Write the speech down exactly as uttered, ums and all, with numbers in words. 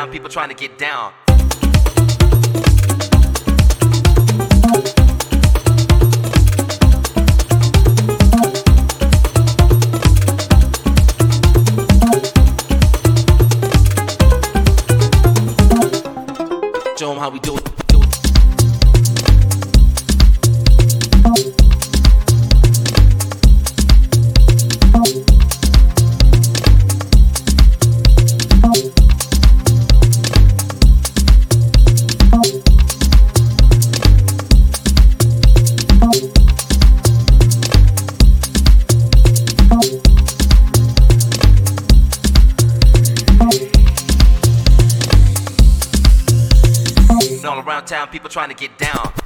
town, people trying to get down. Show 'em how we do it. Do it. All around town, people trying to get down.